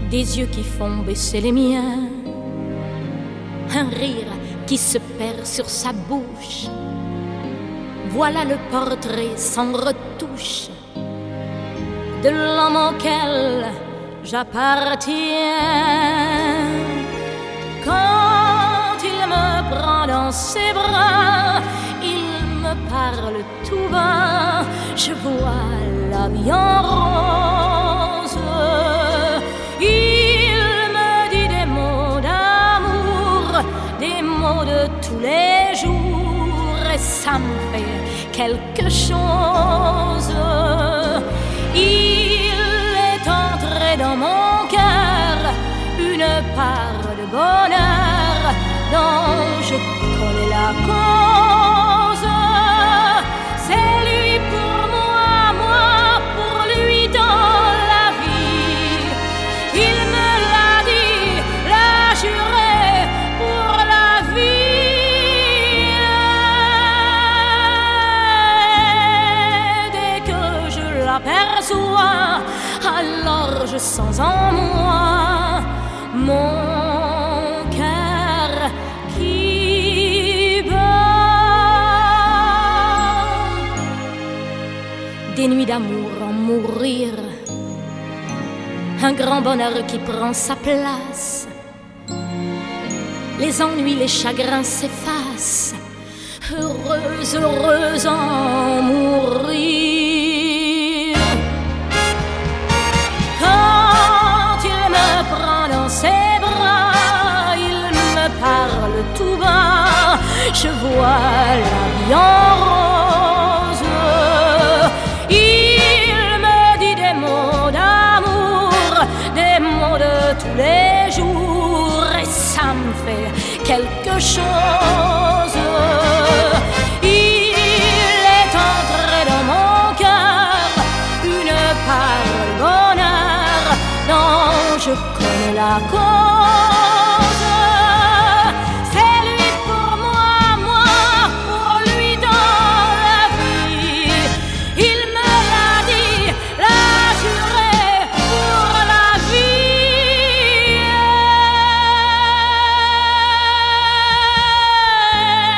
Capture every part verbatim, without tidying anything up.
des yeux qui font baisser les miens, un rire qui se perd sur sa bouche. Voilà le portrait sans retouche de l'homme auquel j'appartiens. Quand il me prend dans ses bras, il me parle tout bas, je vois la vie en rose. Il me dit des mots d'amour, des mots de tous les jours, et ça me fait quelque chose. Il est entré dans mon cœur une part de bonheur dont je connais la cause. C'est lui pour moi, moi pour lui dans la vie. Il me l'a dit, l'a juré pour la vie. Dès que je l'aperçois, alors je sens en moi mon cœur qui bat. Des nuits d'amour en mourir, un grand bonheur qui prend sa place. Les ennuis, les chagrins s'effacent, heureuse, heureuse en mourir. Quand il me prend dans ses bras, il me parle tout bas, je vois la vie en rose. Il me dit des mots d'amour, des mots de tous les jours, et ça me fait quelque chose. Il est entré dans mon cœur une part de bonheur dont je connais la cause. C'est lui pour moi, moi pour lui dans la vie. Il me l'a dit, l'a juré pour la vie.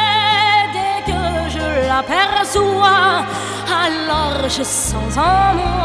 Dès que je l'aperçois, alors je sens en moi